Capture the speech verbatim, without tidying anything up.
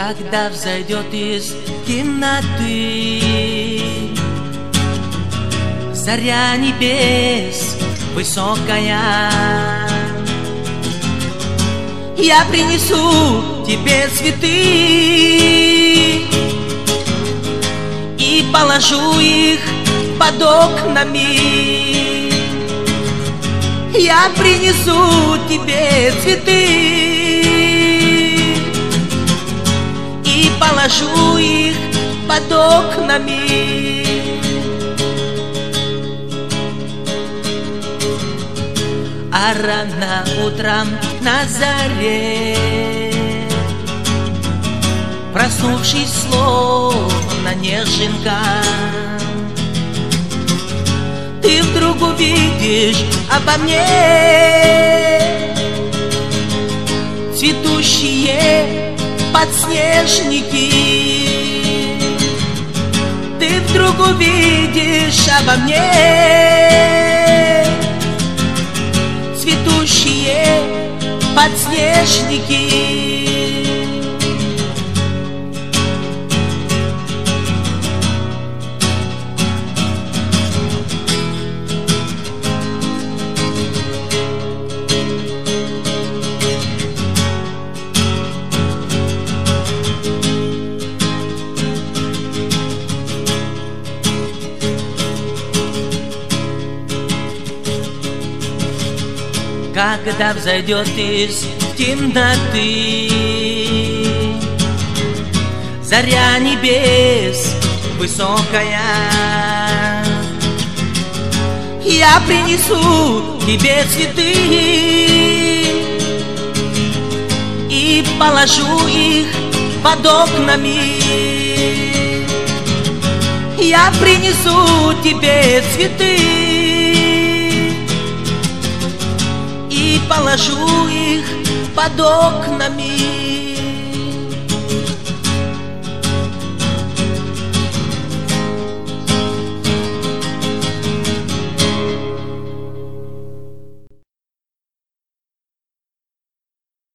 когда взойдет из темноты заря небес высокая, я принесу тебе цветы и положу их под окнами. Я принесу тебе цветы и положу их под окнами. А рано утром на заре, проснувшись словно неженка, ты вдруг увидишь обо мне цветущие подснежники. Ты вдруг увидишь обо мне цветущие подснежники. Когда взойдет из темноты заря небес высокая, я принесу тебе цветы и положу их под окнами. Я принесу тебе цветы и положу их под окнами.